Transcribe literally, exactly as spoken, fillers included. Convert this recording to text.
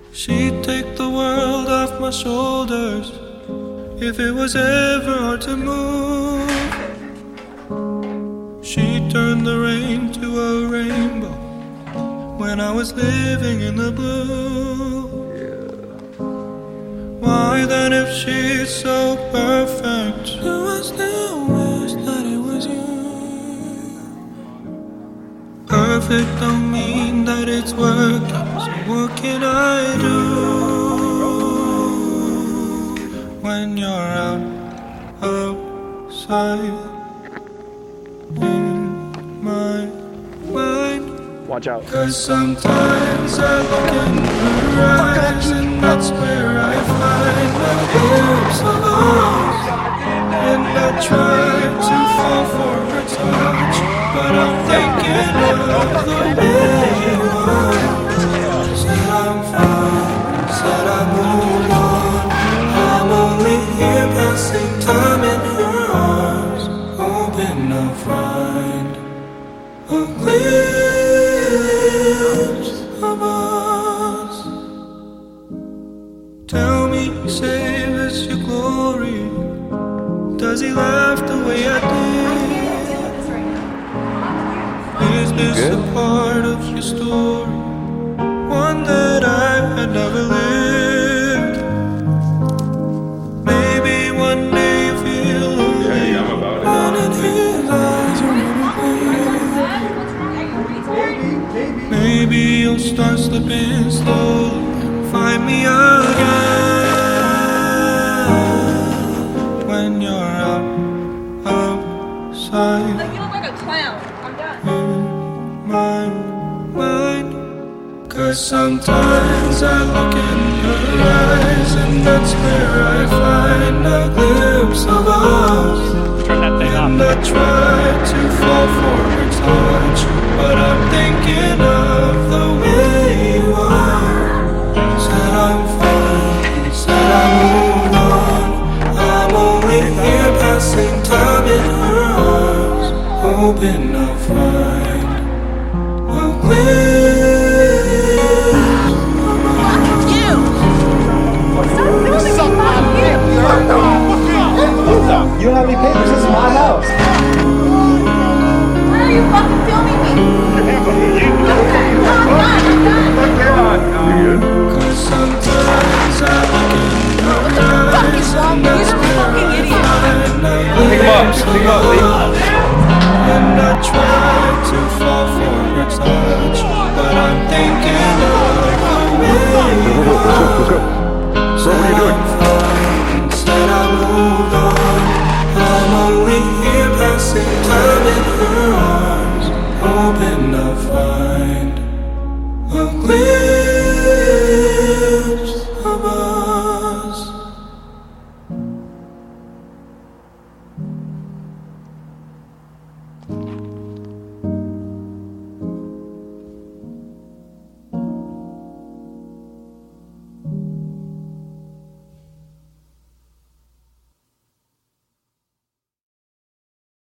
She'd take the world off my shoulders if it was ever hard to move. She'd turn the rain to a rainbow when I was living in the blue. Why then, if she's so perfect, do I still wish that it was you? Perfect don't mean that it's working, so what can I do when you're out outside in my mind? Watch out. Cause sometimes I look in her eyes and that's where I find the glimpse of us. And I try to fall for her touch, but I'm thinking of the way you are. Said I'm fine, said I move on. I'm only here passing time in her arms, hoping I'll find a glimpse of us. Tell me, save us your glory. Does he laugh the way I did? Is this a part of your story? One that I had never lived. Maybe one day you feel lonely, and in his eyes you're running. Maybe you'll start slipping slowly and find me again when you're out outside. You look like a clown. I'm done. In my mind. Cause sometimes I look in her eyes and that's where I find a glimpse of us. Turn that thing And off. I try to fall for her touch, but I'm thinking of the